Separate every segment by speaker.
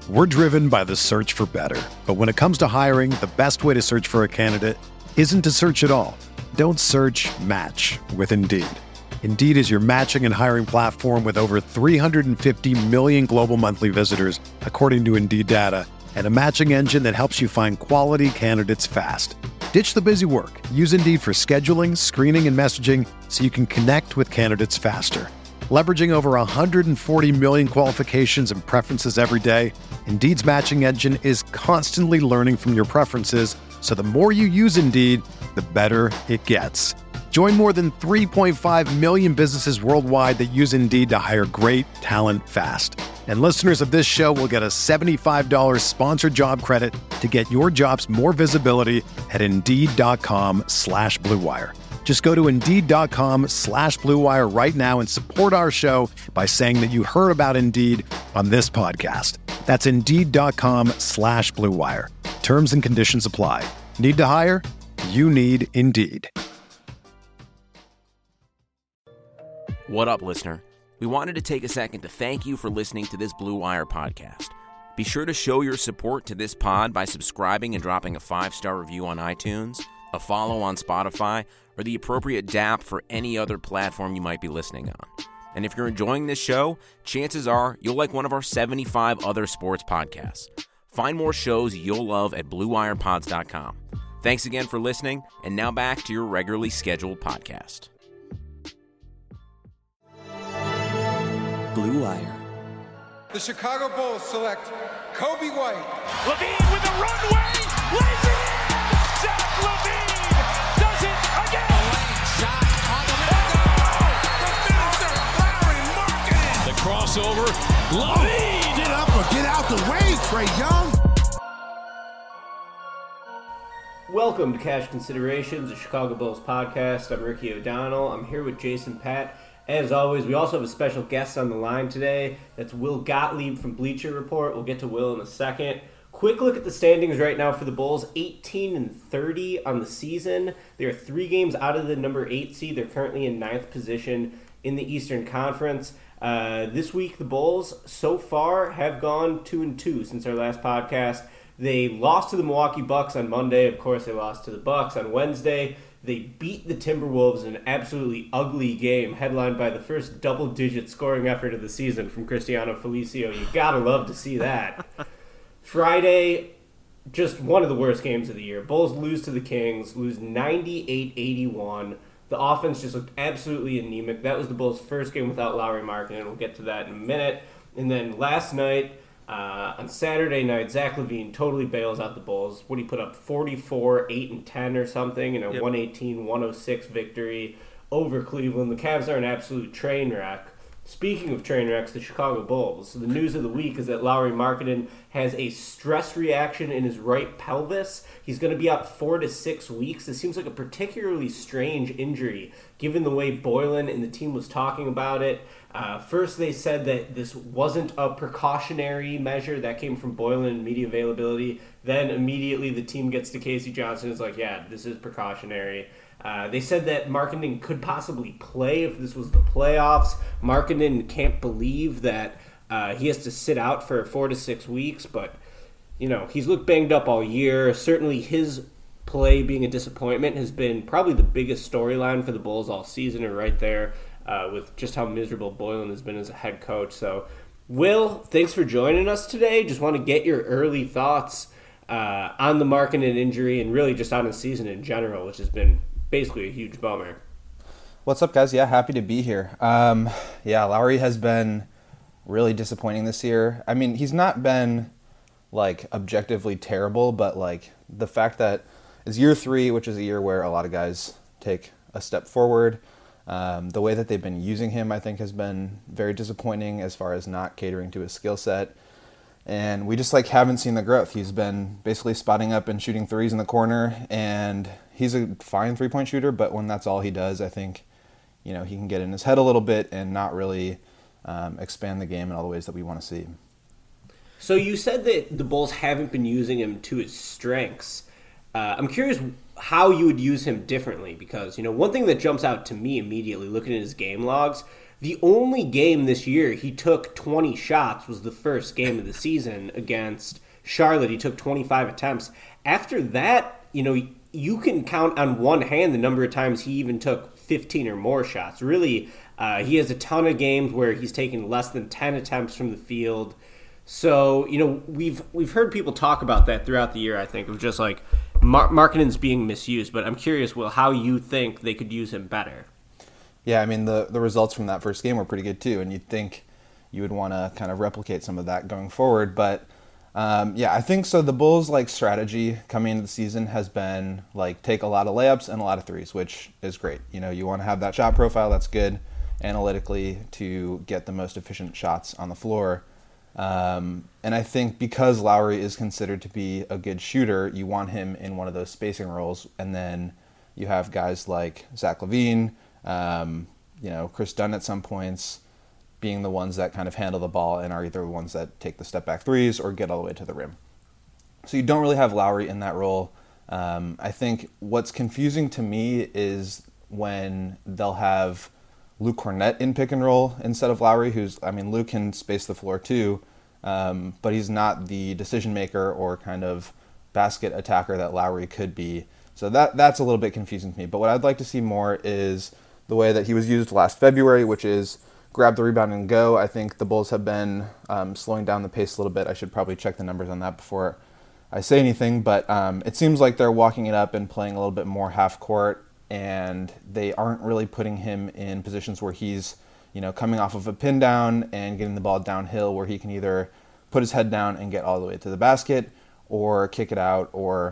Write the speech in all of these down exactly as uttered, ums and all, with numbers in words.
Speaker 1: We're driven by the search for better. But when it comes to hiring, the best way to search for a candidate isn't to search at all. Don't search, match with Indeed. Indeed is your matching and hiring platform with over three hundred fifty million global monthly visitors, according to Indeed data, and a matching engine that helps you find quality candidates fast. Ditch the busy work. Use Indeed for scheduling, screening, and messaging so you can connect with candidates faster. Leveraging over one hundred forty million qualifications and preferences every day, Indeed's matching engine is constantly learning from your preferences, so the more you use Indeed, the better it gets. Join more than three point five million businesses worldwide that use Indeed to hire great talent fast. And listeners of this show will get a seventy-five dollars sponsored job credit to get your jobs more visibility at Indeed.com slash Blue Wire. Just go to Indeed.com slash Blue Wire right now and support our show by saying that you heard about Indeed on this podcast. That's Indeed.com slash Blue Wire. Terms and conditions apply. Need to hire? You need Indeed.
Speaker 2: What up, listener? We wanted to take a second to thank you for listening to this Blue Wire podcast. Be sure to show your support to this pod by subscribing and dropping a five-star review on iTunes, a follow on Spotify, or the appropriate dApp for any other platform you might be listening on. And if you're enjoying this show, chances are you'll like one of our seventy-five other sports podcasts. Find more shows you'll love at blue wire pods dot com. Thanks again for listening, and now back to your regularly scheduled podcast.
Speaker 3: Blue Wire.
Speaker 4: The Chicago Bulls select Kobe White.
Speaker 5: LaVine with the runway, lays it in. Zach LaVine does it again.
Speaker 6: Lane shot on the window. The finisher, Larry Marketing.
Speaker 5: The crossover, LaVine.
Speaker 6: Get up or get out the way, Trae Young.
Speaker 7: Welcome to Cash Considerations, the Chicago Bulls podcast. I'm Ricky O'Donnell. I'm here with Jason Patt. As always, we also have a special guest on the line today. That's Will Gottlieb from Bleacher Report. We'll get to Will in a second. Quick look at the standings right now for the Bulls. eighteen and thirty on the season. They are three games out of the number eight seed. They're currently in ninth position in the Eastern Conference. Uh, this week, the Bulls so far have gone two and two since our last podcast. They lost to the Milwaukee Bucks on Monday. Of course, they lost to the Bucks on Wednesday. They beat the Timberwolves in an absolutely ugly game, headlined by the first double-digit scoring effort of the season from Cristiano Felicio. You gotta love to see that. Friday, just one of the worst games of the year. Bulls lose to the Kings, lose ninety-eight eighty-one. The offense just looked absolutely anemic. That was the Bulls' first game without Lauri Markkanen. We'll get to that in a minute. And then last night, Uh, on Saturday night, Zach LaVine totally bails out the Bulls. What, he put up forty-four, eight, and ten or something in a yep. one eighteen one oh six victory over Cleveland. The Cavs are an absolute train wreck. Speaking of train wrecks, the Chicago Bulls. So the news of the week is that Lauri Markkanen has a stress reaction in his right pelvis. He's going to be out four to six weeks. This seems like a particularly strange injury, given the way Boylen and the team was talking about it. Uh, first, they said that this wasn't a precautionary measure. That came from Boylen and media availability. Then immediately the team gets to Casey Johnson and is like, yeah, this is precautionary. Uh, they said that Markkanen could possibly play if this was the playoffs. Markkanen can't believe that uh, he has to sit out for four to six weeks, but, you know, he's looked banged up all year. Certainly his play being a disappointment has been probably the biggest storyline for the Bulls all season, or right there uh, with just how miserable Boylen has been as a head coach. So, Will, thanks for joining us today. Just want to get your early thoughts uh, on the Markkanen injury and really just on the season in general, which has been basically a huge bummer.
Speaker 8: What's up, guys? Yeah, happy to be here. Um, yeah, Lauri has been really disappointing this year. I mean, he's not been, like, objectively terrible, but, like, the fact that it's year three, which is a year where a lot of guys take a step forward, um, the way that they've been using him, I think, has been very disappointing as far as not catering to his skill set. And we just, like, haven't seen the growth. He's been basically spotting up and shooting threes in the corner, and he's a fine three-point shooter, but when that's all he does, I think, you know, he can get in his head a little bit and not really um, expand the game in all the ways that we want to see.
Speaker 7: So you said that the Bulls haven't been using him to his strengths. Uh, I'm curious how you would use him differently, because, you know, one thing that jumps out to me immediately looking at his game logs, The only game this year he took twenty shots was the first game of the season against Charlotte. He took twenty-five attempts. After that, you know, you can count on one hand the number of times he even took fifteen or more shots. Really, uh, he has a ton of games where he's taken less than ten attempts from the field. So, you know, we've we've heard people talk about that throughout the year, I think, of just like Mar- Markkanen's being misused. But I'm curious, Will, how you think they could use him better.
Speaker 8: Yeah, I mean, the, the results from that first game were pretty good too, and you'd think you would want to kind of replicate some of that going forward. But, um, yeah, I think so. The Bulls' like strategy coming into the season has been, like, take a lot of layups and a lot of threes, which is great. You know, you want to have that shot profile that's good analytically to get the most efficient shots on the floor. Um, and I think because Lowry is considered to be a good shooter, you want him in one of those spacing roles. And then you have guys like Zach LaVine, Um, you know, Chris Dunn at some points being the ones that kind of handle the ball and are either the ones that take the step back threes or get all the way to the rim. So you don't really have Lowry in that role. Um, I think what's confusing to me is when they'll have Luke Kornet in pick and roll instead of Lowry, who's, I mean, Luke can space the floor too, um, but he's not the decision maker or kind of basket attacker that Lowry could be. So that that's a little bit confusing to me. But what I'd like to see more is the way that he was used last February, which is grab the rebound and go. I think the Bulls have been um, slowing down the pace a little bit. I should probably check the numbers on that before I say anything, but um, it seems like they're walking it up and playing a little bit more half court, and they aren't really putting him in positions where he's, you know, coming off of a pin down and getting the ball downhill where he can either put his head down and get all the way to the basket or kick it out or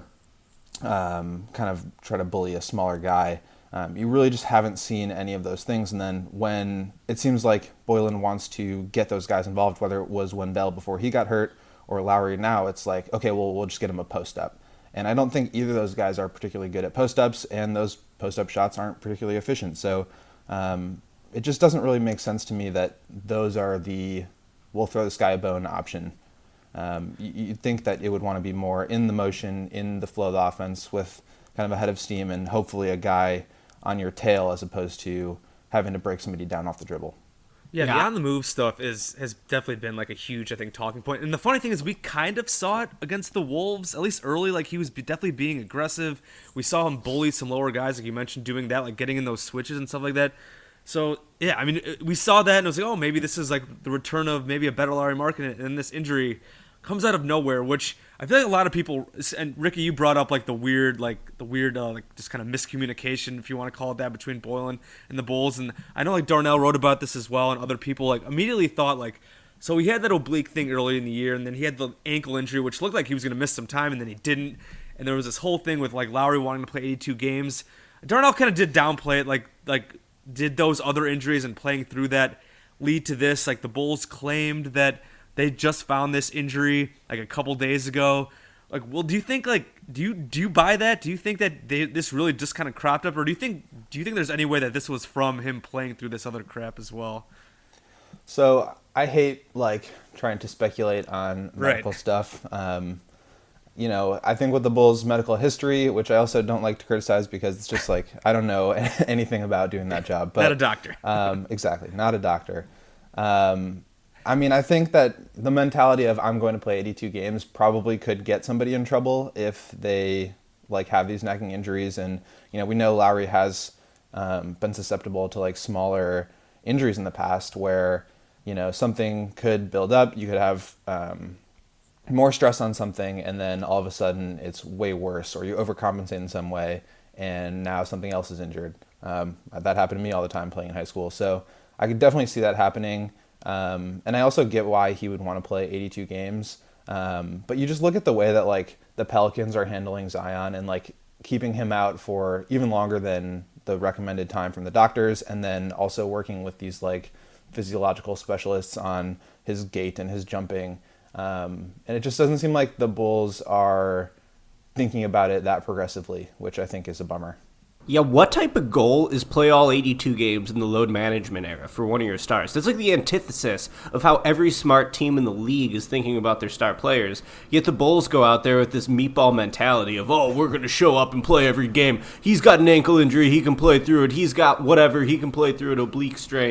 Speaker 8: um, kind of try to bully a smaller guy. Um, you really just haven't seen any of those things. And then when it seems like Boylen wants to get those guys involved, whether it was Wendell before he got hurt or Lowry now, it's like, okay, well, we'll just get him a post-up. And I don't think either of those guys are particularly good at post-ups, and those post-up shots aren't particularly efficient. So um, it just doesn't really make sense to me that those are the we'll throw this guy a bone option. Um, you, you'd think that it would want to be more in the motion, in the flow of the offense with kind of a head of steam and hopefully a guy on your tail as opposed to having to break somebody down off the dribble.
Speaker 3: Yeah,
Speaker 7: Yeah.
Speaker 3: the on the move stuff is has definitely been like a huge, I think, talking point. And the funny thing is, we kind of saw it against the Wolves, at least early. Like he was definitely being aggressive. We saw him bully some lower guys, like you mentioned, doing that, like getting in those switches and stuff like that. So yeah, I mean, we saw that and it was like, oh, maybe this is like the return of maybe a better Lauri Markkanen, and this injury comes out of nowhere, which I feel like a lot of people, and Ricky, you brought up like the weird, like the weird, uh, like just kind of miscommunication, if you want to call it that, between Boylen and the Bulls. And I know like Darnell wrote about this as well, and other people like immediately thought like, so he had that oblique thing early in the year, and then he had the ankle injury, which looked like he was going to miss some time, and then he didn't. And there was this whole thing with like Lowry wanting to play eighty-two games. Darnell kind of did downplay it, like like did those other injuries and playing through that lead to this? Like the Bulls claimed that they just found this injury like a couple days ago. Like, well, do you think like do you do you buy that? Do you think that they, this really just kind of cropped up, or do you think do you think there's any way that this was from him playing through this other crap as well?
Speaker 8: So I hate like trying to speculate on medical
Speaker 3: Right.
Speaker 8: stuff. Um, you know, I think with the Bulls' medical history, which I also don't like to criticize because it's just like I don't know anything about doing that job. But
Speaker 3: Not a doctor.
Speaker 8: um, exactly, not a doctor. Um, I mean, I think that the mentality of I'm going to play eighty-two games probably could get somebody in trouble if they like have these nagging injuries. And, you know, we know Lowry has um, been susceptible to like smaller injuries in the past where, you know, something could build up. You could have um, more stress on something and then all of a sudden it's way worse, or you overcompensate in some way and now something else is injured. Um, that happened to me all the time playing in high school. So I could definitely see that happening. Um, and I also get why he would want to play eighty-two games. Um, but you just look at the way that like the Pelicans are handling Zion and like keeping him out for even longer than the recommended time from the doctors, and then also working with these like physiological specialists on his gait and his jumping. Um, and it just doesn't seem like the Bulls are thinking about it that progressively, which I think is a bummer.
Speaker 7: Yeah, what type of goal is play all eighty-two games in the load management era for one of your stars? That's like the antithesis of how every smart team in the league is thinking about their star players. Yet the Bulls go out there with this meatball mentality of, oh, we're going to show up and play every game. He's got an ankle injury, he can play through it. He's got whatever, he can play through it, oblique strain.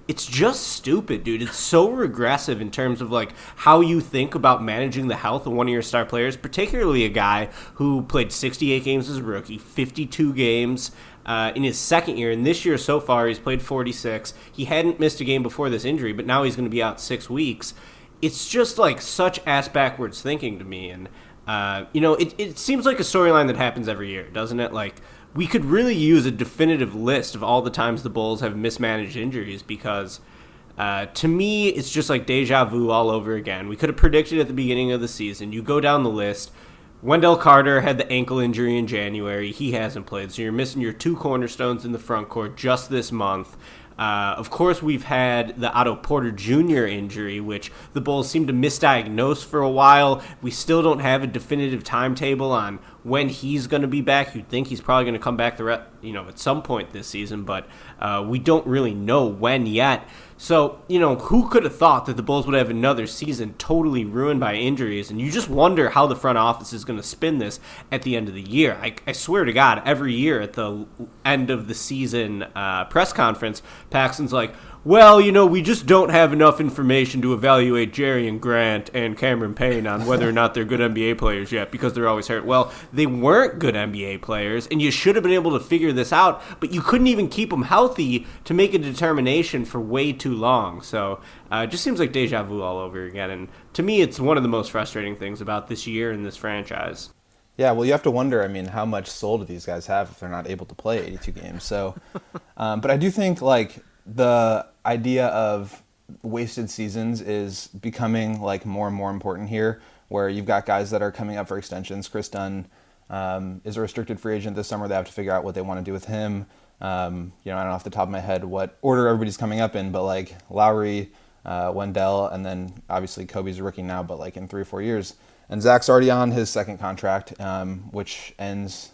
Speaker 7: it's just stupid, dude. It's so regressive in terms of like how you think about managing the health of one of your star players, particularly a guy who played sixty-eight games as a rookie, fifty-two games uh, in his second year, and this year so far he's played forty-six. He hadn't missed a game before this injury, but now he's going to be out six weeks. It's just like such ass backwards thinking to me, and uh, you know, it it seems like a storyline that happens every year, doesn't it? Like, we could really use a definitive list of all the times the Bulls have mismanaged injuries because, uh, to me, it's just like deja vu all over again. We could have predicted at the beginning of the season. You go down the list. Wendell Carter had the ankle injury in January. He hasn't played, so you're missing your two cornerstones in the front court just this month. Uh, of course, we've had the Otto Porter Junior injury, which the Bulls seem to misdiagnose for a while. We still don't have a definitive timetable on when he's going to be back. You'd think he's probably going to come back the re- you know, at some point this season, but uh, we don't really know when yet. So, you know, who could have thought that the Bulls would have another season totally ruined by injuries? And you just wonder how the front office is going to spin this at the end of the year. I, I swear to God, every year at the end of the season uh, press conference, Paxson's like, well, you know, we just don't have enough information to evaluate Jerry Grant and Cameron Payne on whether or not they're good N B A players yet because they're always hurt. Well, they weren't good N B A players, and you should have been able to figure this out, but you couldn't even keep them healthy to make a determination for way too long. So uh, it just seems like deja vu all over again, and to me, it's one of the most frustrating things about this year and this franchise.
Speaker 8: Yeah, well, you have to wonder, I mean, how much soul do these guys have if they're not able to play eighty-two games? So, um, but I do think, like, the idea of wasted seasons is becoming like more and more important here, where you've got guys that are coming up for extensions. Chris Dunn um, is a restricted free agent this summer. They have to figure out what they want to do with him. Um, you know, I don't know off the top of my head what order everybody's coming up in, but like Lowry, uh, Wendell, and then obviously Kobe's a rookie now, but like in three or four years. And Zach's already on his second contract, um, which ends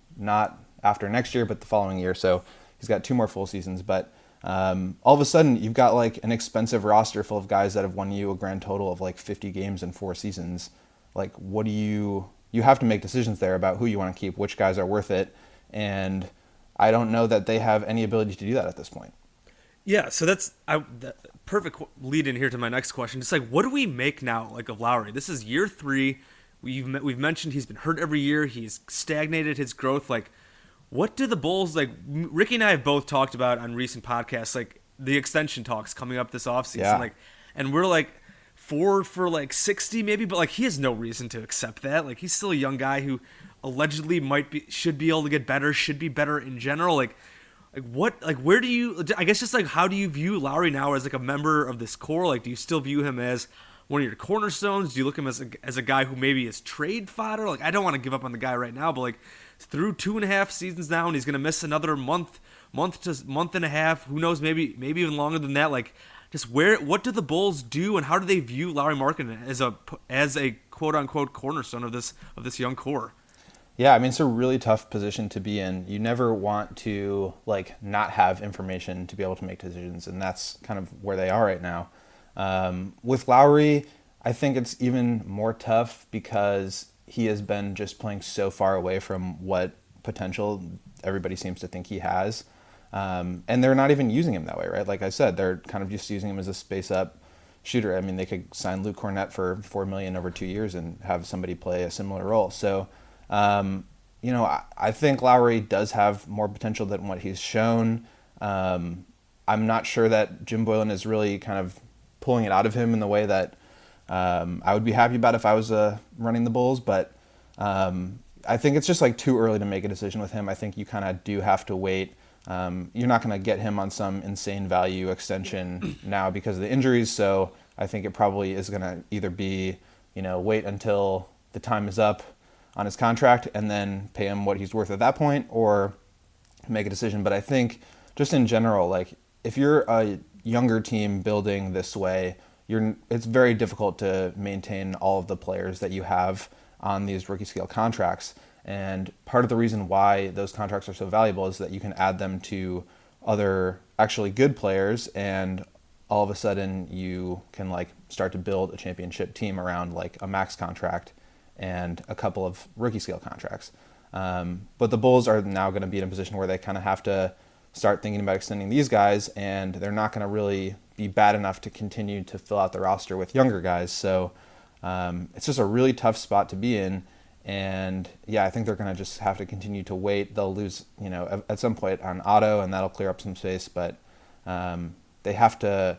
Speaker 8: not after next year, but the following year. So he's got two more full seasons, but Um, all of a sudden, you've got like an expensive roster full of guys that have won you a grand total of like fifty games in four seasons. Like, what do you, you have to make decisions there about who you want to keep, which guys are worth it. And I don't know that they have any ability to do that at this point.
Speaker 3: Yeah, so that's I, the perfect lead in here to my next question. It's like, what do we make now, like, of Lowry? This is year three. We've we've mentioned he's been hurt every year. He's stagnated his growth. Like, what do the Bulls, like, Ricky and I have both talked about on recent podcasts, like, the extension talks coming up this offseason.
Speaker 8: Yeah.
Speaker 3: Like, and we're, like, four for, like, sixty maybe, but, like, he has no reason to accept that. Like, he's still a young guy who allegedly might be, should be able to get better, should be better in general. Like, like what, like, where do you, I guess just, like, how do you view Lowry now as, like, a member of this core? Like, do you still view him as one of your cornerstones? Do you look at him as a, as a guy who maybe is trade fodder? Like, I don't want to give up on the guy right now, but, like, through two and a half seasons now, and he's going to miss another month, month to month and a half. Who knows? Maybe, maybe even longer than that. Like, just where, what do the Bulls do, and how do they view Lauri Markkanen as a as a quote unquote cornerstone of this of this young core?
Speaker 8: Yeah, I mean, it's a really tough position to be in. You never want to like not have information to be able to make decisions, and that's kind of where they are right now. Um, with Lowry, I think it's even more tough because he has been just playing so far away from what potential everybody seems to think he has. Um, and they're not even using him that way, right? Like I said, they're kind of just using him as a space-up shooter. I mean, they could sign Luke Cornett for four million dollars over two years and have somebody play a similar role. So, um, you know, I, I think Lowry does have more potential than what he's shown. Um, I'm not sure that Jim Boylen is really kind of pulling it out of him in the way that Um, I would be happy about if I was uh, running the Bulls, but um, I think it's just like too early to make a decision with him. I think you kind of do have to wait. Um, you're not going to get him on some insane value extension now because of the injuries, so I think it probably is going to either be, you know, wait until the time is up on his contract and then pay him what he's worth at that point, or make a decision. But I think just in general, like if you're a younger team building this way, You're, it's very difficult to maintain all of the players that you have on these rookie scale contracts. And part of the reason why those contracts are so valuable is that you can add them to other actually good players, and all of a sudden you can like start to build a championship team around like a max contract and a couple of rookie scale contracts. Um, but the Bulls are now going to be in a position where they kind of have to start thinking about extending these guys, and they're not going to really be bad enough to continue to fill out the roster with younger guys. So um, it's just a really tough spot to be in. And yeah, I think they're going to just have to continue to wait. They'll lose, you know, at, at some point on Otto, and that'll clear up some space. But um, they have to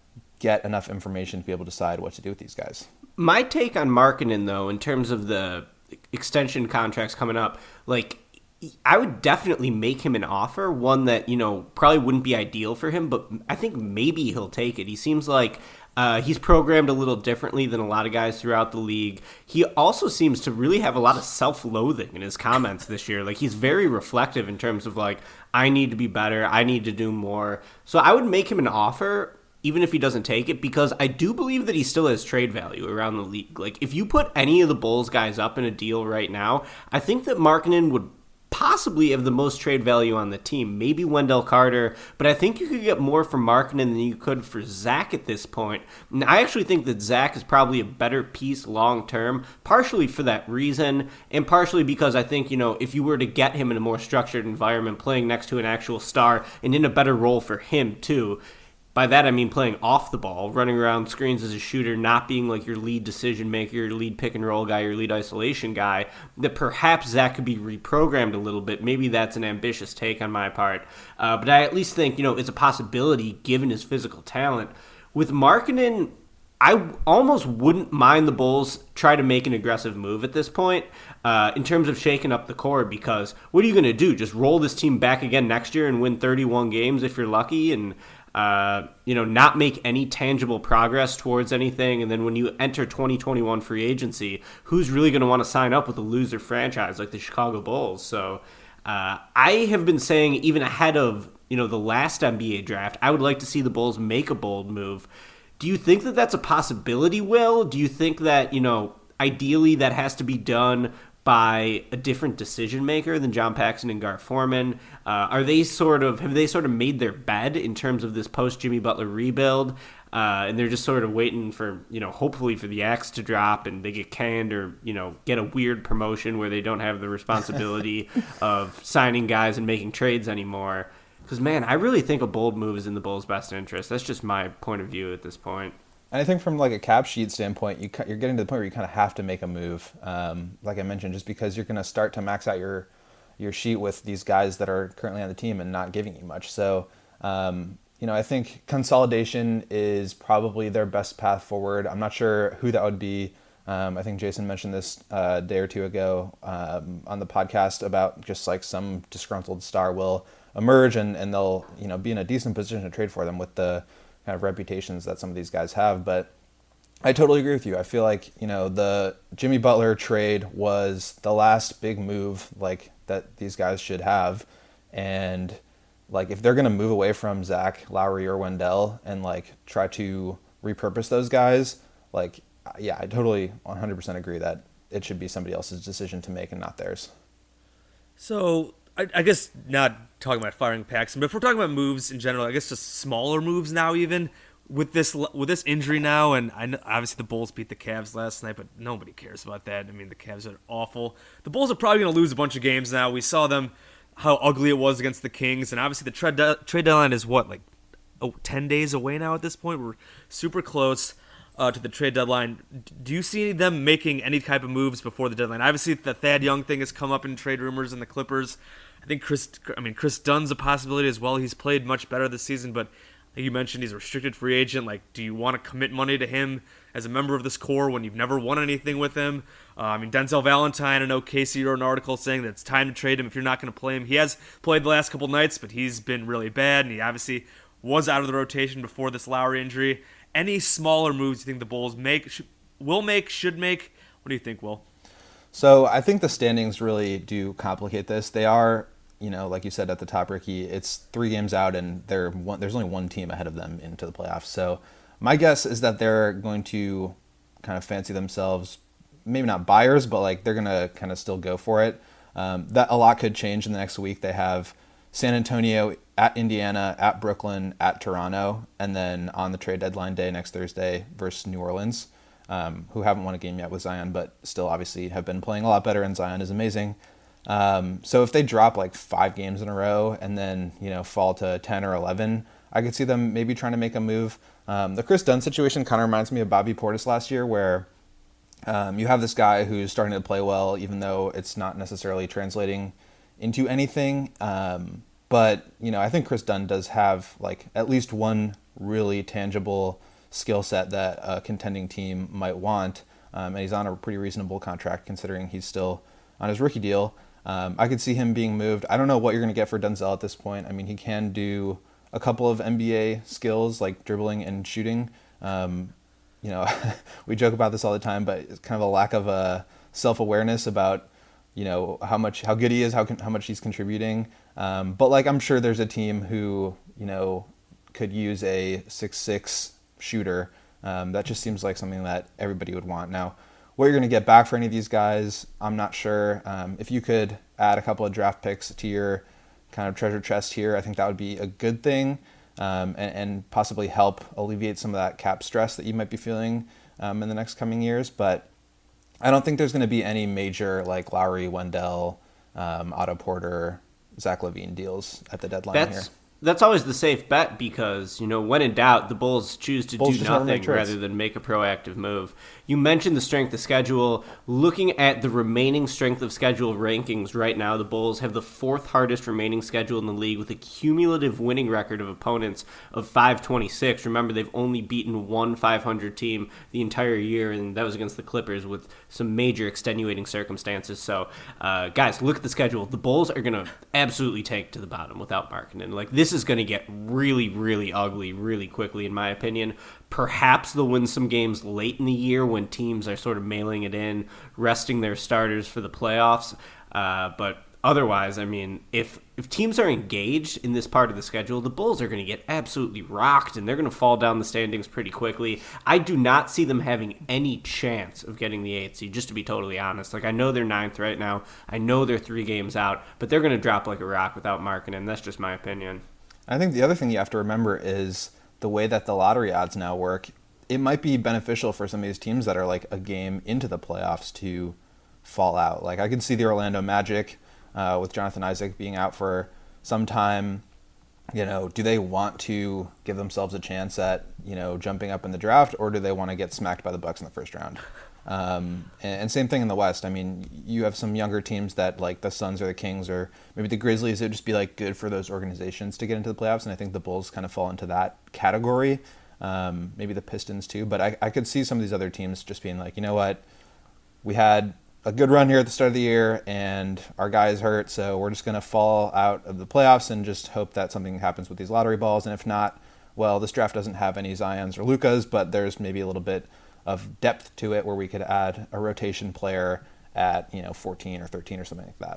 Speaker 8: get enough information to be able to decide what to do with these guys.
Speaker 7: My take on Markkanen, though, in terms of the extension contracts coming up, like, I would definitely make him an offer, one that, you know, probably wouldn't be ideal for him, but I think maybe he'll take it. He seems like uh, he's programmed a little differently than a lot of guys throughout the league. He also seems to really have a lot of self-loathing in his comments this year. Like, he's very reflective in terms of, like, I need to be better, I need to do more. So I would make him an offer, even if he doesn't take it, because I do believe that he still has trade value around the league. Like, if you put any of the Bulls guys up in a deal right now, I think that Markkanen would possibly have the most trade value on the team. Maybe Wendell Carter, but I think you could get more for Markkanen than you could for Zach at this point. And I actually think that Zach is probably a better piece long term, partially for that reason, and partially because I think, you know, if you were to get him in a more structured environment, playing next to an actual star, and in a better role for him too. By that, I mean playing off the ball, running around screens as a shooter, not being like your lead decision maker, your lead pick and roll guy, your lead isolation guy, that perhaps that could be reprogrammed a little bit. Maybe that's an ambitious take on my part. Uh, but I at least think, you know, it's a possibility given his physical talent. With Markkanen, I almost wouldn't mind the Bulls try to make an aggressive move at this point uh, in terms of shaking up the core, because what are you going to do? Just roll this team back again next year and win thirty-one games if you're lucky, and Uh, you know, not make any tangible progress towards anything. And then when you enter twenty twenty-one free agency, who's really going to want to sign up with a loser franchise like the Chicago Bulls? So uh, I have been saying, even ahead of, you know, the last N B A draft, I would like to see the Bulls make a bold move. Do you think that that's a possibility, Will? Do you think that, you know, ideally that has to be done by a different decision maker than John Paxson and Gar Forman? Uh, are they sort of have they sort of made their bed in terms of this post Jimmy Butler rebuild, uh, and they're just sort of waiting for, you know, hopefully for the axe to drop and they get canned, or, you know, get a weird promotion where they don't have the responsibility of signing guys and making trades anymore? Because, man, I really think a bold move is in the Bulls' best interest. That's just my point of view at this point.
Speaker 8: And I think from like a cap sheet standpoint, you, you're getting to the point where you kind of have to make a move. Um, like I mentioned, just because you're going to start to max out your your sheet with these guys that are currently on the team and not giving you much. So, um, you know, I think consolidation is probably their best path forward. I'm not sure who that would be. Um, I think Jason mentioned this uh, a day or two ago um, on the podcast about just like some disgruntled star will emerge and, and they'll, you know, be in a decent position to trade for them with the kind of reputations that some of these guys have. But I totally agree with you. I feel like, you know, the Jimmy Butler trade was the last big move like that these guys should have. And like, if they're going to move away from Zach, Lowry, or Wendell and like try to repurpose those guys, like, yeah, I totally one hundred percent agree that it should be somebody else's decision to make and not theirs.
Speaker 3: So I, I guess not talking about firing Paxson, but if we're talking about moves in general, I guess just smaller moves now, even with this with this injury now, and I know, obviously the Bulls beat the Cavs last night, but nobody cares about that. I mean, the Cavs are awful. The Bulls are probably going to lose a bunch of games now. We saw them, how ugly it was against the Kings, and obviously the trade, de- trade deadline is what, like oh, ten days away now at this point? We're super close uh, to the trade deadline. Do you see them making any type of moves before the deadline? Obviously the Thad Young thing has come up in trade rumors, and the Clippers, I think Chris, I mean, Chris Dunn's a possibility as well. He's played much better this season, but like you mentioned, he's a restricted free agent. Like, do you want to commit money to him as a member of this core when you've never won anything with him? Uh, I mean, Denzel Valentine, I know Casey wrote an article saying that it's time to trade him if you're not going to play him. He has played the last couple nights, but he's been really bad, and he obviously was out of the rotation before this Lowry injury. Any smaller moves you think the Bulls make, sh- will make, should make? What do you think, Will?
Speaker 8: So I think the standings really do complicate this. They are, you know, like you said at the top, Ricky, it's three games out and they're one, there's only one team ahead of them into the playoffs. So my guess is that they're going to kind of fancy themselves, maybe not buyers, but like they're going to kind of still go for it. Um, that a lot could change in the next week. They have San Antonio, at Indiana, at Brooklyn, at Toronto, and then on the trade deadline day next Thursday versus New Orleans, um, who haven't won a game yet with Zion, but still obviously have been playing a lot better, and Zion is amazing. Um, so if they drop like five games in a row and then, you know, fall to ten or eleven, I could see them maybe trying to make a move. Um, the Chris Dunn situation kind of reminds me of Bobby Portis last year, where um, you have this guy who's starting to play well, even though it's not necessarily translating into anything. Um, but, you know, I think Chris Dunn does have like at least one really tangible skill set that a contending team might want. Um, and he's on a pretty reasonable contract considering he's still on his rookie deal. Um, I could see him being moved. I don't know what you're going to get for Denzel at this point. I mean, he can do a couple of N B A skills like dribbling and shooting. Um, you know, we joke about this all the time, but it's kind of a lack of uh, self-awareness about, you know, how much, how good he is, how how much he's contributing. Um, but like, I'm sure there's a team who, you know, could use a six six shooter. Um, that just seems like something that everybody would want. Now, what you're going to get back for any of these guys, I'm not sure. Um, if you could add a couple of draft picks to your kind of treasure chest here, I think that would be a good thing, um, and, and possibly help alleviate some of that cap stress that you might be feeling um, in the next coming years. But I don't think there's going to be any major like Lowry, Wendell, um, Otto Porter, Zach LaVine deals at the deadline
Speaker 7: That's-
Speaker 8: here.
Speaker 7: That's always the safe bet because, you know, when in doubt, the Bulls choose to
Speaker 8: Bulls
Speaker 7: do
Speaker 8: just never
Speaker 7: nothing
Speaker 8: make trades.
Speaker 7: rather than make a proactive move. You mentioned the strength of schedule. Looking at the remaining strength of schedule rankings right now, the Bulls have the fourth hardest remaining schedule in the league with a cumulative winning record of opponents of five twenty-six. Remember, they've only beaten one five hundred team the entire year, and that was against the Clippers with some major extenuating circumstances. So, uh, guys, look at the schedule. The Bulls are going to absolutely tank to the bottom without Markkanen. Like, this is going to get really, really ugly really quickly, in my opinion. Perhaps they'll win some games late in the year when teams are sort of mailing it in, resting their starters for the playoffs. Uh, but otherwise, I mean, if if teams are engaged in this part of the schedule, the Bulls are going to get absolutely rocked, and they're going to fall down the standings pretty quickly. I do not see them having any chance of getting the eighth seed, just to be totally honest. Like, I know they're ninth right now. I know they're three games out, but they're going to drop like a rock without Markkanen. That's just my opinion.
Speaker 8: I think the other thing you have to remember is the way that the lottery odds now work. It might be beneficial for some of these teams that are like a game into the playoffs to fall out. Like, I could see the Orlando Magic uh, with Jonathan Isaac being out for some time. You know, do they want to give themselves a chance at, you know, jumping up in the draft, or do they want to get smacked by the Bucks in the first round? Um, and, and same thing in the West. I mean, you have some younger teams that, like the Suns or the Kings or maybe the Grizzlies, it would just be like good for those organizations to get into the playoffs. And I think the Bulls kind of fall into that category. Um, maybe the Pistons too. But I, I could see some of these other teams just being like, you know what, we had a good run here at the start of the year and our guy's hurt, so we're just going to fall out of the playoffs and just hope that something happens with these lottery balls. And if not, well, this draft doesn't have any Zions or Lukas, but there's maybe a little bit of depth to it where we could add a rotation player at, you know, fourteen or thirteen or something like that.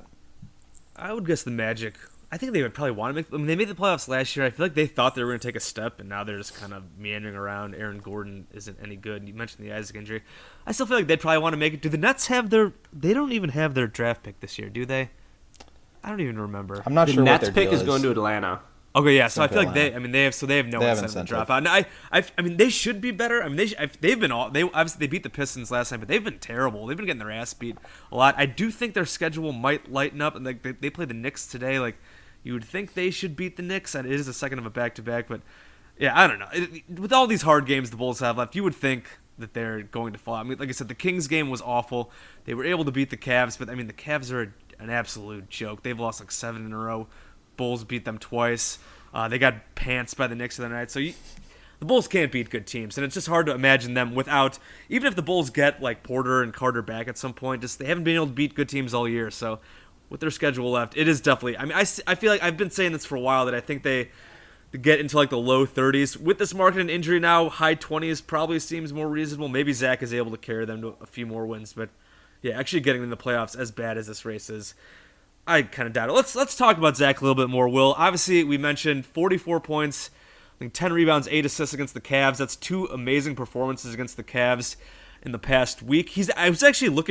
Speaker 3: I would guess the Magic. I think they would probably want to make. I mean, they made the playoffs last year. I feel like they thought they were going to take a step, and now they're just kind of meandering around. Aaron Gordon isn't any good. You mentioned the Isaac injury. I still feel like they'd probably want to make it. Do the Nets have their? They don't even have their draft pick this year, do they? I don't even remember.
Speaker 8: I'm not
Speaker 7: the
Speaker 8: sure
Speaker 7: Nets
Speaker 8: what their
Speaker 7: pick
Speaker 8: deal
Speaker 7: is going to Atlanta.
Speaker 3: Okay, yeah. So I
Speaker 8: Simple
Speaker 3: feel like they.
Speaker 8: Atlanta.
Speaker 3: I mean, they have. So they have no
Speaker 8: They have
Speaker 3: incentive to
Speaker 8: incentive.
Speaker 3: drop out. And I, I. I mean, they should be better. I mean, they. I've, they've been all. They obviously they beat the Pistons last night, but they've been terrible. They've been getting their ass beat a lot. I do think their schedule might lighten up, and like they, they play the Knicks today. Like, you would think they should beat the Knicks, and it is the second of a back to back. But yeah, I don't know. It, with all these hard games the Bulls have left, you would think that they're going to fall. I mean, like I said, the Kings game was awful. They were able to beat the Cavs, but I mean, the Cavs are an absolute joke. They've lost like seven in a row. Bulls beat them twice. Uh, they got pants by the Knicks the other night. So you, the Bulls can't beat good teams, and it's just hard to imagine them without. Even if the Bulls get like Porter and Carter back at some point, just they haven't been able to beat good teams all year. So with their schedule left, it is definitely. I mean, I, I feel like I've been saying this for a while that I think they get into like the low thirties with this Markkanen injury now. High twenties probably seems more reasonable. Maybe Zach is able to carry them to a few more wins, but yeah, actually getting in the playoffs as bad as this race is, I kind of doubt it. Let's let's talk about Zach a little bit more, Will. Obviously, we mentioned forty-four points, I think ten rebounds, eight assists against the Cavs. That's two amazing performances against the Cavs in the past week. He's I was actually looking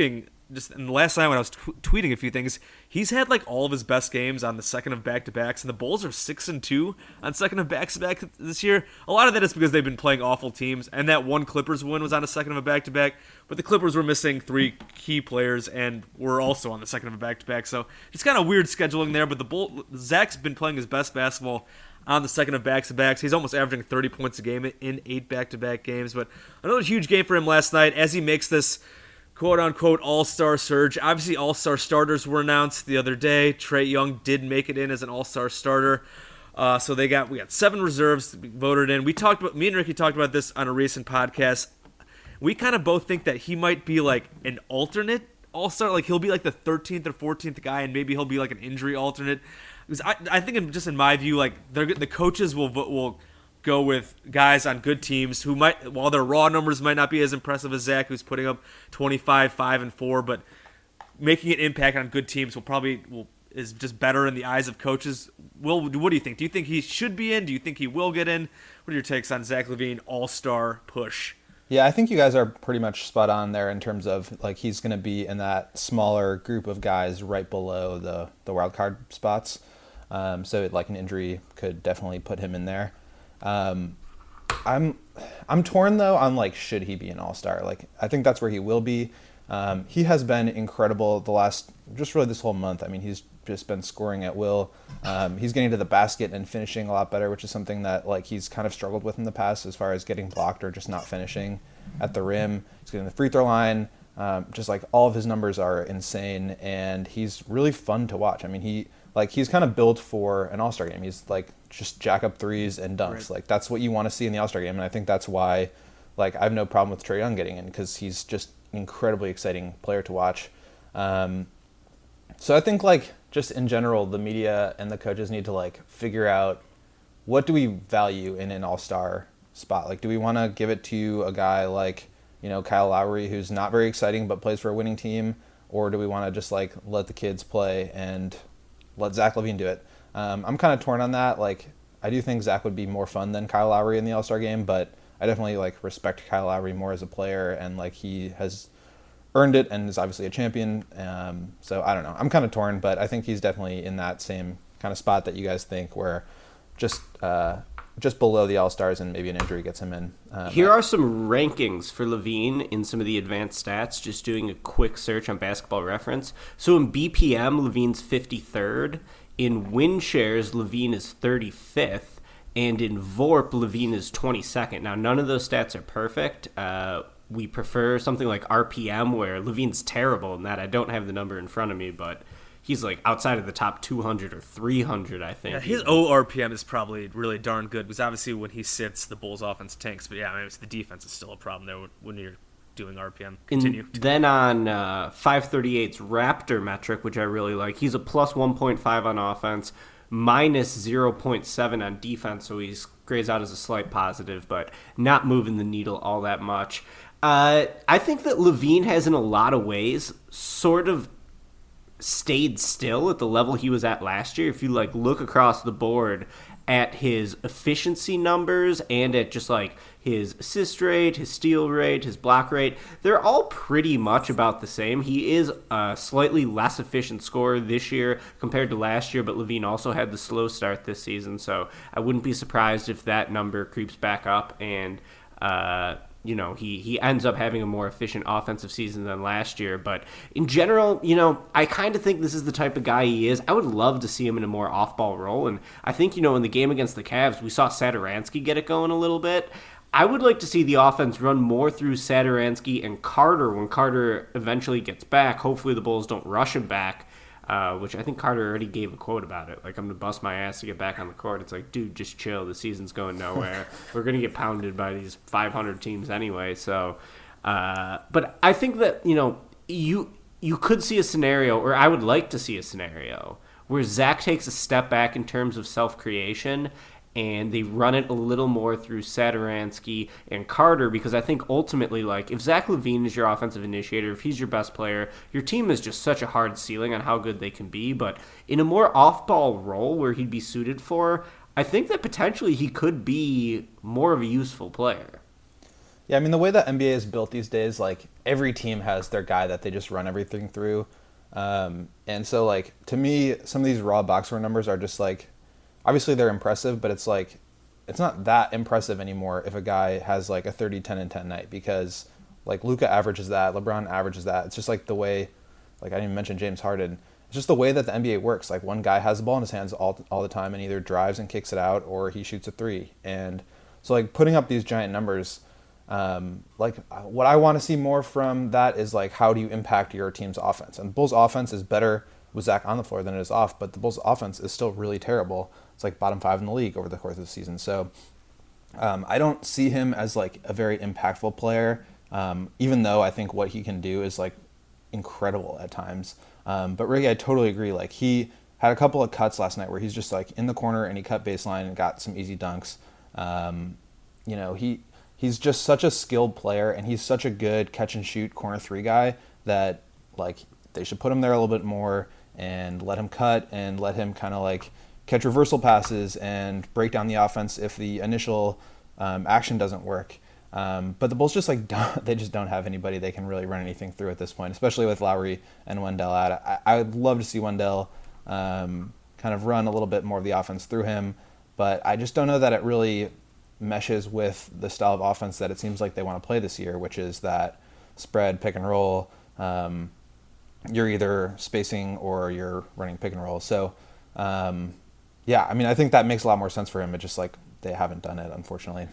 Speaker 3: just and last night when I was t- tweeting a few things, he's had like all of his best games on the second of back-to-backs, and the Bulls are six and two on second of back-to-back this year. A lot of that is because they've been playing awful teams, and that one Clippers win was on a second of a back-to-back, but the Clippers were missing three key players and were also on the second of a back-to-back, so it's kind of weird scheduling there. But the Bull, Zach's been playing his best basketball on the second of back-to-backs. He's almost averaging thirty points a game in eight back-to-back games, but another huge game for him last night as he makes this quote-unquote all-star surge. Obviously, all-star starters were announced the other day. Trae Young did make it in as an all-star starter. Uh, so they got we got seven reserves voted in. We talked about me and Ricky talked about this on a recent podcast. We kind of both think that he might be like an alternate all-star. Like he'll be like the thirteenth or fourteenth guy, and maybe he'll be like an injury alternate. Because I, I think, in, just in my view, like the coaches will will go with guys on good teams who might, while their raw numbers might not be as impressive as Zach, who's putting up twenty-five, five, and four, but making an impact on good teams will probably will is just better in the eyes of coaches. Will, what do you think? Do you think he should be in? Do you think he will get in? What are your takes on Zach LaVine all-star push?
Speaker 8: Yeah, I think you guys are pretty much spot on there in terms of like he's going to be in that smaller group of guys right below the the wild card spots. Um, so like an injury could definitely put him in there. Um, I'm I'm torn though on like should he be an all-star? Like I think that's where he will be. Um, he has been incredible the last just really this whole month. I mean he's just been scoring at will. Um, he's getting to the basket and finishing a lot better, which is something that like he's kind of struggled with in the past as far as getting blocked or just not finishing at the rim. He's getting the free throw line. Um, just like all of his numbers are insane, and he's really fun to watch. I mean he like he's kind of built for an all-star game. He's like just jack up threes and dunks. Right. Like that's what you want to see in the all-star game, and I think that's why like I have no problem with Trae Young getting in because he's just an incredibly exciting player to watch. Um, so I think like just in general, the media and the coaches need to like figure out what do we value in an all-star spot. Like, do we want to give it to a guy like, you know, Kyle Lowry, who's not very exciting but plays for a winning team, or do we want to just like let the kids play and let Zach LaVine do it? Um, I'm kind of torn on that. Like, I do think Zach would be more fun than Kyle Lowry in the All-Star game, but I definitely like respect Kyle Lowry more as a player, and like he has earned it and is obviously a champion. Um, so I don't know. I'm kind of torn, but I think he's definitely in that same kind of spot that you guys think, where just uh, just below the All-Stars and maybe an injury gets him in. Um,
Speaker 7: Here are some rankings for LaVine in some of the advanced stats, just doing a quick search on Basketball Reference. So in B P M, LaVine's fifty-third. In win shares, LaVine is thirty-fifth. And in V O R P, LaVine is twenty-second. Now, none of those stats are perfect. Uh, we prefer something like R P M, where LaVine's terrible in that. I don't have the number in front of me, but he's like outside of the top two hundred or three hundred, I think.
Speaker 3: Yeah, his O R P M is probably really darn good, because obviously when he sits, the Bulls' offense tanks. But yeah, I mean, it's the defense is still a problem there when you're doing R P M. Continue.
Speaker 7: And then on uh, five thirty-eight's Raptor metric, which I really like, he's a plus one point five on offense, minus zero point seven on defense, so he's grades out as a slight positive, but not moving the needle all that much. Uh, I think that LaVine has, in a lot of ways, sort of stayed still at the level he was at last year. If you like look across the board at his efficiency numbers and at just like his assist rate, his steal rate, his block rate, they're all pretty much about the same. He is a slightly less efficient scorer this year compared to last year, but LaVine also had the slow start this season, so I wouldn't be surprised if that number creeps back up and uh you know, he, he ends up having a more efficient offensive season than last year. But in general, you know, I kind of think this is the type of guy he is. I would love to see him in a more off-ball role. And I think, you know, in the game against the Cavs, we saw Satoransky get it going a little bit. I would like to see the offense run more through Satoransky and Carter when Carter eventually gets back. Hopefully the Bulls don't rush him back. Uh, which I think Carter already gave a quote about it. Like, I'm going to bust my ass to get back on the court. It's like, dude, just chill. The season's going nowhere. We're going to get pounded by these five hundred teams anyway. So, uh, but I think that, you know, you you could see a scenario, or I would like to see a scenario, where Zach takes a step back in terms of self-creation, and they run it a little more through Satoransky and Carter, because I think ultimately, like, if Zach LaVine is your offensive initiator, if he's your best player, your team is just such a hard ceiling on how good they can be. But in a more off-ball role where he'd be suited for, I think that potentially he could be more of a useful player.
Speaker 8: Yeah, I mean, the way that N B A is built these days, like, every team has their guy that they just run everything through. Um, and so, like, to me, some of these raw box score numbers are just, like, obviously they're impressive, but it's, like, it's not that impressive anymore if a guy has, like, a thirty, ten, and ten night because, like, Luka averages that, LeBron averages that. It's just, like, the way, like, I didn't even mention James Harden. It's just the way that the N B A works. Like, one guy has the ball in his hands all, all the time and either drives and kicks it out or he shoots a three. And so, like, putting up these giant numbers, Um, like what I want to see more from that is like how do you impact your team's offense? And the Bulls' offense is better with Zach on the floor than it is off, but the Bulls' offense is still really terrible. It's like bottom five in the league over the course of the season. So um, I don't see him as like a very impactful player, um, even though I think what he can do is like incredible at times. Um, but Ricky, I totally agree. Like he had a couple of cuts last night where he's just like in the corner and he cut baseline and got some easy dunks. Um, you know, he. He's just such a skilled player, and he's such a good catch and shoot corner three guy that like they should put him there a little bit more and let him cut and let him kind of like catch reversal passes and break down the offense if the initial um, action doesn't work. Um, but the Bulls just like don't, they just don't have anybody they can really run anything through at this point, especially with Lowry and Wendell out. I, I would love to see Wendell um, kind of run a little bit more of the offense through him, but I just don't know that it really meshes with the style of offense that it seems like they want to play this year, which is that spread pick and roll. Um, you're either spacing or you're running pick and roll. So, um, yeah, I mean, I think that makes a lot more sense for him. It's just like they haven't done it, unfortunately.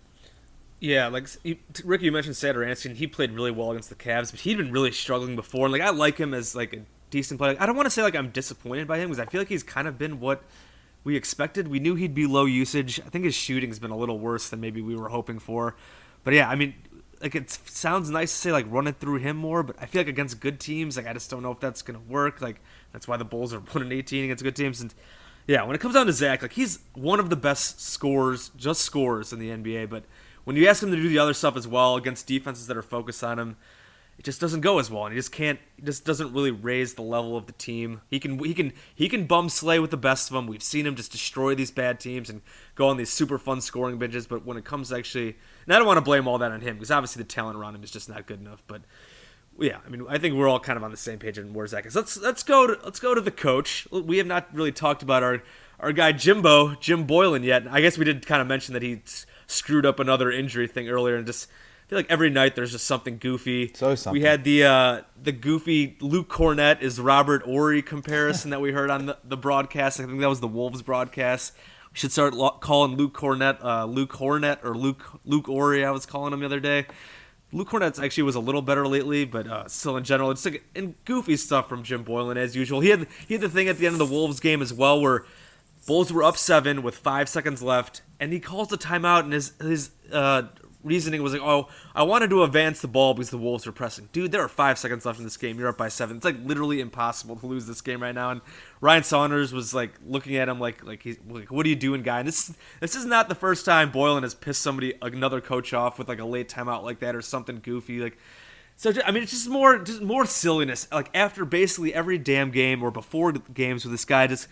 Speaker 3: Yeah, like Ricky, you mentioned Satoransky, and he played really well against the Cavs, but he'd been really struggling before. And like I like him as like a decent player. I don't want to say like I'm disappointed by him because I feel like he's kind of been what we expected. We knew he'd be low usage. I think his shooting's been a little worse than maybe we were hoping for. But yeah, I mean, like it sounds nice to say like run it through him more, but I feel like against good teams, like I just don't know if that's gonna work. Like that's why the Bulls are one and eighteen against good teams. And yeah, when it comes down to Zach, like he's one of the best scorers, just scorers in the N B A. But when you ask him to do the other stuff as well against defenses that are focused on him, it just doesn't go as well, and he just can't. He just doesn't really raise the level of the team. He can, he can, he can bum slay with the best of them. We've seen him just destroy these bad teams and go on these super fun scoring binges. But when it comes to actually, and I don't want to blame all that on him because obviously the talent around him is just not good enough. But yeah, I mean, I think we're all kind of on the same page on where Zach is. Let's let's go to let's go to the coach. We have not really talked about our our guy Jimbo Jim Boylen yet. I guess we did kind of mention that he screwed up another injury thing earlier and just. I feel like every night there's just something goofy.
Speaker 8: It's always something.
Speaker 3: We had the uh, the goofy Luke Cornett is Robert Horry comparison that we heard on the, the broadcast. I think that was the Wolves broadcast. We should start lo- calling Luke Cornett uh, Luke Hornet or Luke Luke Horry. I was calling him the other day. Luke Cornett actually was a little better lately, but uh, still in general, it's like and goofy stuff from Jim Boylen as usual. He had he had the thing at the end of the Wolves game as well where Bulls were up seven with five seconds left, and he calls a timeout, and his his uh, reasoning was like, oh, I wanted to advance the ball because the Wolves were pressing. Dude, there are five seconds left in this game. You're up by seven. It's like literally impossible to lose this game right now. And Ryan Saunders was like looking at him like, like he's like, what are you doing, guy? And this this is not the first time Boylen has pissed somebody, another coach off with like a late timeout like that or something goofy. Like, so I mean, it's just more just more silliness. Like after basically every damn game or before games with this guy just.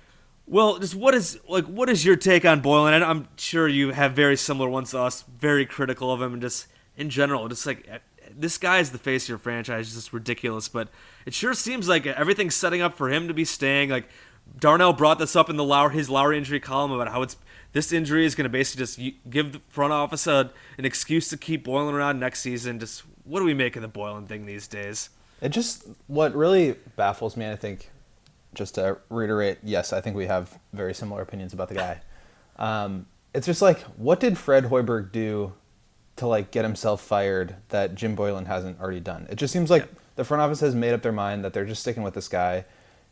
Speaker 3: Well, just what is like what is your take on Boylen? And I'm sure you have very similar ones to us, very critical of him, and just in general, just like this guy is the face of your franchise. It's just ridiculous, but it sure seems like everything's setting up for him to be staying. Like Darnell brought this up in the Lowry, his Lowry injury column about how it's this injury is going to basically just give the front office a, an excuse to keep Boylen around next season. Just what do we make of the Boylen thing these days?
Speaker 8: It just what really baffles me, I think. Just to reiterate, yes, I think we have very similar opinions about the guy. Um, it's just like, what did Fred Hoiberg do to like get himself fired that Jim Boylen hasn't already done? It just seems like yeah. the front office has made up their mind that they're just sticking with this guy.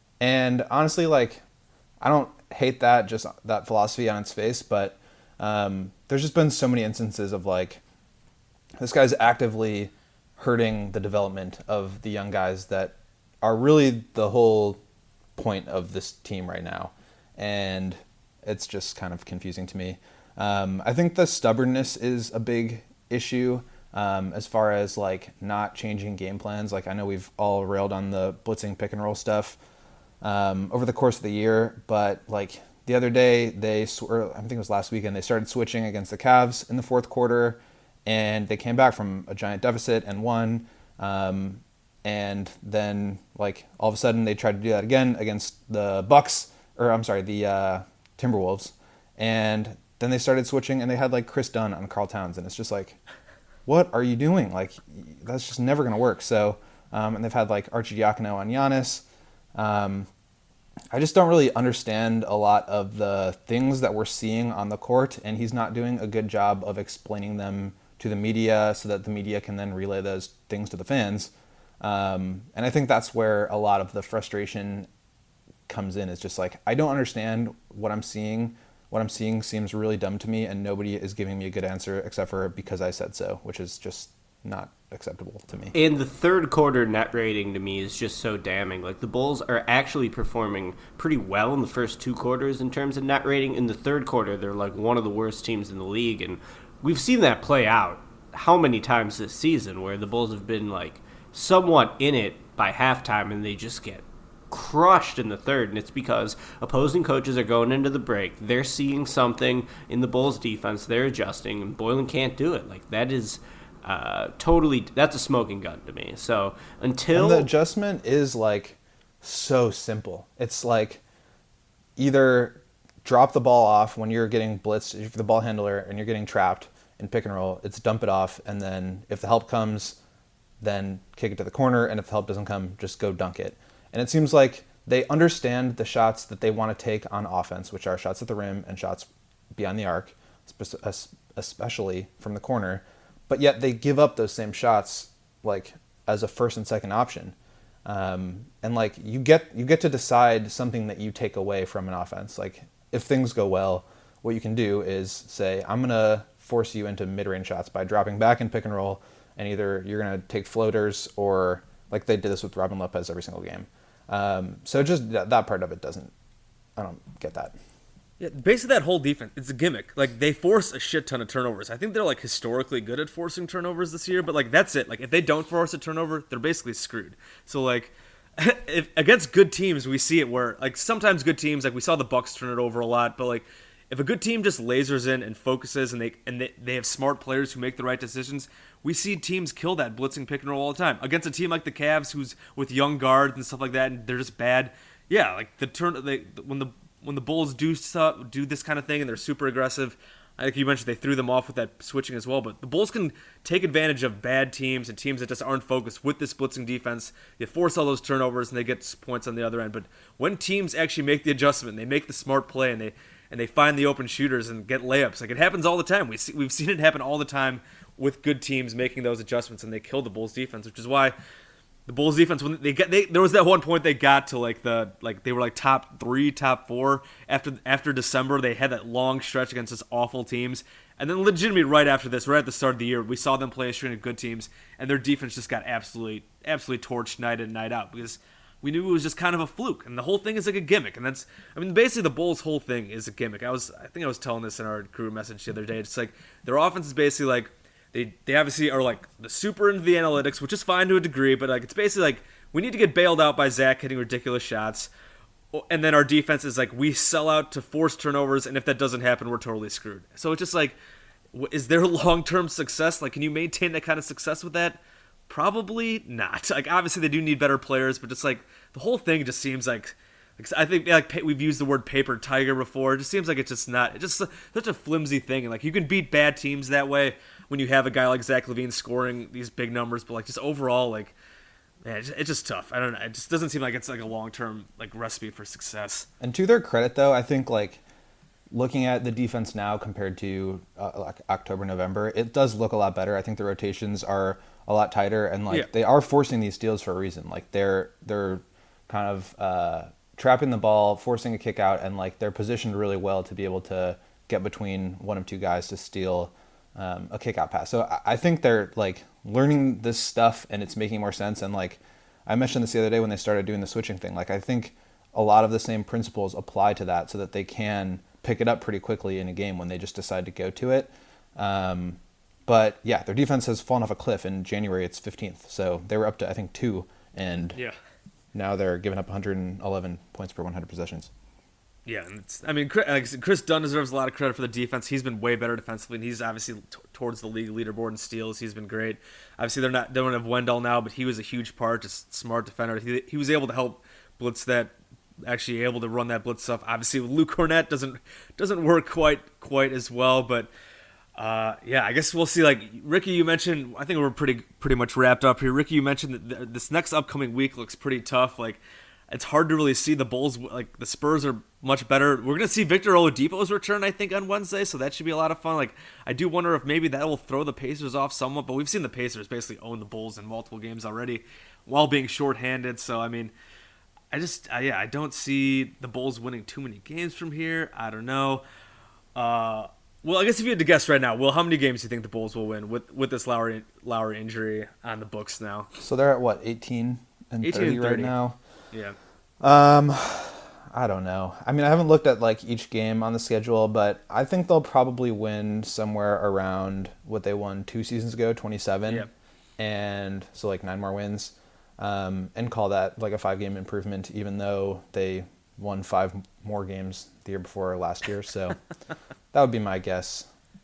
Speaker 8: And honestly, like, I don't hate that, just that philosophy on its face, but um, there's just been so many instances of like, this guy's actively hurting the development of the young guys that are really the whole point of this team right now, and it's just kind of confusing to me. Um, I think the stubbornness is a big issue um, as far as like not changing game plans. Like I know we've all railed on the blitzing pick and roll stuff um, over the course of the year, but like the other day they sw- I think it was last weekend they started switching against the Cavs in the fourth quarter, and they came back from a giant deficit and won. Um, and then like all of a sudden they tried to do that again against the Bucks, or I'm sorry, the uh, Timberwolves, and then they started switching and they had like Chris Dunn on Karl Towns, and it's just like, what are you doing? Like, that's just never going to work. So, um, and they've had like Arcidiacono on Giannis. Um, I just don't really understand a lot of the things that we're seeing on the court, and he's not doing a good job of explaining them to the media so that the media can then relay those things to the fans. Um, and I think that's where a lot of the frustration comes in. Is just like, I don't understand what I'm seeing. What I'm seeing seems really dumb to me, and nobody is giving me a good answer except for because I said so, which is just not acceptable to me.
Speaker 7: And the third quarter net rating to me is just so damning. Like, the Bulls are actually performing pretty well in the first two quarters in terms of net rating. In the third quarter, they're like one of the worst teams in the league, and we've seen that play out how many times this season where the Bulls have been like somewhat in it by halftime and they just get crushed in the third, and it's because opposing coaches are going into the break. They're seeing something in the Bulls defense. They're adjusting, and Boylen can't do it. Like, that is uh, totally, that's a smoking gun to me. So until...
Speaker 8: And the adjustment is, like, so simple. It's like either drop the ball off when you're getting blitzed, if you're the ball handler and you're getting trapped in pick and roll, it's dump it off, and then if the help comes, then kick it to the corner, and if the help doesn't come, just go dunk it. And it seems like they understand the shots that they want to take on offense, which are shots at the rim and shots beyond the arc, especially from the corner, but yet they give up those same shots like as a first and second option. Um, and like you get you get to decide something that you take away from an offense. Like, if things go well, what you can do is say, I'm going to force you into mid-range shots by dropping back in pick and roll, and either you're going to take floaters or, like they did this with Robin Lopez every single game. Um, so just that, that part of it doesn't, I don't get that.
Speaker 3: Yeah, basically that whole defense, it's a gimmick. Like, they force a shit ton of turnovers. I think they're like historically good at forcing turnovers this year, but like that's it. Like, if they don't force a turnover, they're basically screwed. So like, if against good teams, we see it where like sometimes good teams, like we saw the Bucks turn it over a lot, but like if a good team just lasers in and focuses and they and they, they have smart players who make the right decisions, we see teams kill that blitzing pick and roll all the time. Against a team like the Cavs, who's with young guards and stuff like that, and they're just bad. Yeah, like the turn they when the when the Bulls do stuff, do this kind of thing and they're super aggressive. Like you mentioned, they threw them off with that switching as well. But the Bulls can take advantage of bad teams and teams that just aren't focused with this blitzing defense. They force all those turnovers and they get points on the other end. But when teams actually make the adjustment, they make the smart play and they and they find the open shooters and get layups. Like, it happens all the time. We see, we've seen it happen all the time with good teams making those adjustments, and they kill the Bulls defense, which is why the Bulls defense, when they got, they there was that one point they got to like the like they were like top three, top four after after December. They had that long stretch against this awful teams, and then legitimately right after this, right at the start of the year, we saw them play a string of good teams, and their defense just got absolutely absolutely torched night in and night out because we knew it was just kind of a fluke, and the whole thing is like a gimmick, and that's, I mean, basically the Bulls' whole thing is a gimmick. I was, I think I was telling this in our crew message the other day. It's like their offense is basically like they, they obviously are like the super into the analytics, which is fine to a degree, but like it's basically like we need to get bailed out by Zach hitting ridiculous shots, and then our defense is like we sell out to force turnovers, and if that doesn't happen, we're totally screwed. So it's just like, is there long-term success? Like, can you maintain that kind of success with that? Probably not. Like, obviously they do need better players, but just like the whole thing just seems like, like I think like we've used the word paper tiger before. It just seems like it's just not. It's just such a flimsy thing. And like you can beat bad teams that way when you have a guy like Zach LaVine scoring these big numbers, but like just overall, like man, it's, it's just tough. I don't know. It just doesn't seem like it's like a long term like recipe for success.
Speaker 8: And to their credit, though, I think like looking at the defense now compared to uh, like October, November, it does look a lot better. I think the rotations are a lot tighter, and like
Speaker 3: yeah.
Speaker 8: they are forcing these steals for a reason. Like they're they're kind of uh, trapping the ball, forcing a kick out, and like they're positioned really well to be able to get between one of two guys to steal um, a kick out pass. So I, I think they're like learning this stuff, and it's making more sense. And like I mentioned this the other day when they started doing the switching thing. Like I think a lot of the same principles apply to that, so that they can pick it up pretty quickly in a game when they just decide to go to it. Um, But yeah, their defense has fallen off a cliff. In January, it's fifteenth. So they were up to, I think, two. And
Speaker 3: yeah.
Speaker 8: now they're giving up one hundred eleven points per one hundred possessions.
Speaker 3: Yeah, and it's, I mean, Chris, like I said, Chris Dunn deserves a lot of credit for the defense. He's been way better defensively, and he's obviously t- towards the league leaderboard in steals. He's been great. Obviously, they're not they don't have Wendell now, but he was a huge part, just smart defender. He, he was able to help blitz that, actually able to run that blitz stuff. Obviously, Luke Cornett doesn't doesn't work quite quite as well, but uh, yeah, I guess we'll see. Like Ricky, you mentioned, I think we're pretty pretty much wrapped up here. Ricky, you mentioned that th- this next upcoming week looks pretty tough. Like, it's hard to really see the Bulls. Like, the Spurs are much better. We're gonna see Victor Oladipo's return, I think, on Wednesday, so that should be a lot of fun. Like, I do wonder if maybe that will throw the Pacers off somewhat, but we've seen the Pacers basically own the Bulls in multiple games already, while being shorthanded. So I mean, I just I, yeah, I don't see the Bulls winning too many games from here. I don't know. Uh, well, I guess if you had to guess right now, Will, how many games do you think the Bulls will win with with this Lowry Lowry injury on the books now?
Speaker 8: So they're at what, eighteen and thirty right now?
Speaker 3: Yeah.
Speaker 8: Um, I don't know. I mean, I haven't looked at like each game on the schedule, but I think they'll probably win somewhere around what they won two seasons ago, twenty-seven,
Speaker 3: yeah.
Speaker 8: and so like nine more wins, um, and call that like a five-game improvement, even though they won five more games the year before last year. So that would be my guess.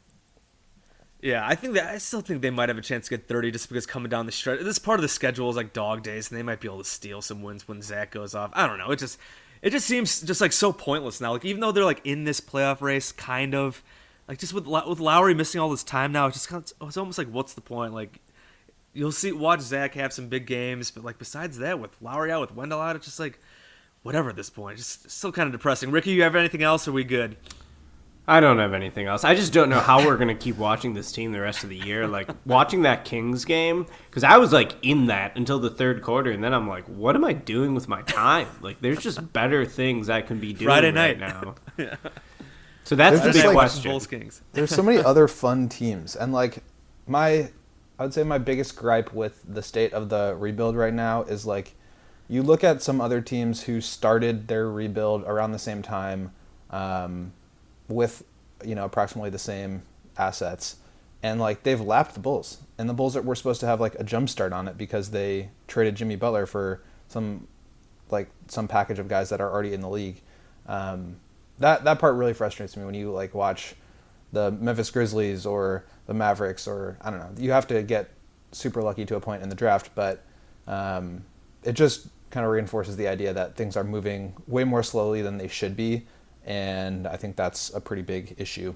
Speaker 3: Yeah, I think that I still think they might have a chance to get thirty just because coming down the stretch, this part of the schedule is like dog days, and they might be able to steal some wins when Zach goes off. I don't know. It just it just seems just like so pointless now. Like, even though they're like in this playoff race, kind of like just with with Lowry missing all this time now, it's just kind of, it's almost like, what's the point? Like, you'll see watch Zach have some big games, but like besides that, with Lowry out, with Wendell out, it's just like whatever at this point. It's just still kind of depressing. Ricky, you have anything else? Or are we good?
Speaker 9: I don't have anything else. I just don't know how we're going to keep watching this team the rest of the year. Like, watching that Kings game, because I was, like, in that until the third quarter, and then I'm like, what am I doing with my time? Like, there's just better things I can be doing
Speaker 3: Friday
Speaker 9: right
Speaker 3: night.
Speaker 9: now. Yeah. So that's
Speaker 8: There's
Speaker 9: the big
Speaker 8: like
Speaker 9: question.
Speaker 3: Bulls Kings.
Speaker 8: There's so many other fun teams, and like my, I would say my biggest gripe with the state of the rebuild right now is like, you look at some other teams who started their rebuild around the same time, um, with, you know, approximately the same assets, and like they've lapped the Bulls, and the Bulls were supposed to have like a jump start on it because they traded Jimmy Butler for some like some package of guys that are already in the league. Um, that that part really frustrates me when you like watch the Memphis Grizzlies or the Mavericks, or I don't know, you have to get super lucky to a point in the draft, but um, it just kind of reinforces the idea that things are moving way more slowly than they should be. And I think that's a pretty big issue.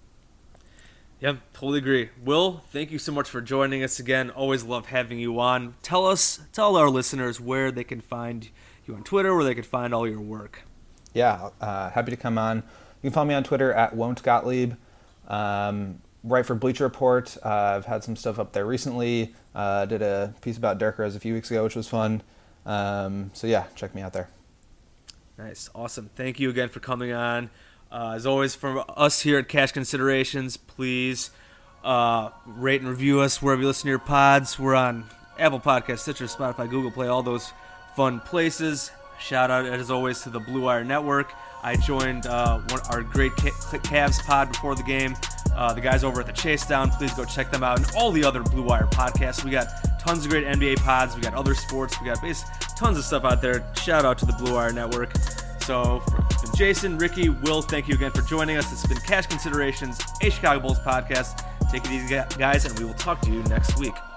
Speaker 3: Yep, totally agree. Will, thank you so much for joining us again. Always love having you on. Tell us, tell our listeners where they can find you on Twitter, where they can find all your work.
Speaker 8: Yeah, uh, happy to come on. You can follow me on Twitter at Won't Gottlieb. Um, write for Bleacher Report. Uh, I've had some stuff up there recently. Uh, did a piece about Derrick Rose a few weeks ago, which was fun. Um, so yeah, check me out there.
Speaker 3: Nice. Awesome. Thank you again for coming on. Uh, as always, from us here at Cash Considerations, please uh, rate and review us wherever you listen to your pods. We're on Apple Podcasts, Stitcher, Spotify, Google Play, all those fun places. Shout out, as always, to the Blue Wire Network. I joined uh, one our great Cavs pod before the game. Uh, the guys over at the Chase Down, please go check them out. And all the other Blue Wire podcasts. We got tons of great N B A pods. We got other sports. We got base, tons of stuff out there. Shout out to the Blue Wire Network. So, for Jason, Ricky, Will, thank you again for joining us. It's been Cash Considerations, a Chicago Bulls podcast. Take it easy, guys, and we will talk to you next week.